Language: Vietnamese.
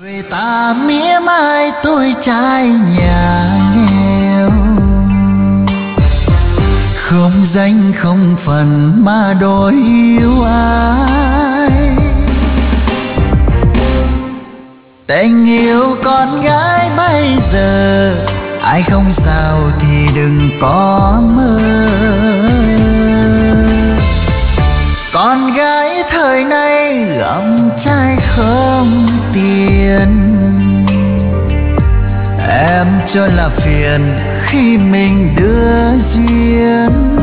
Người ta mỉa mai tôi trai nhà nghèo, không danh không phần mà đổi yêu ai. Tình yêu con gái bây giờ ai không sao thì đừng có mơ. Con gái thời nay gặp trai không tiền, em cho là phiền khi mình đưa duyên.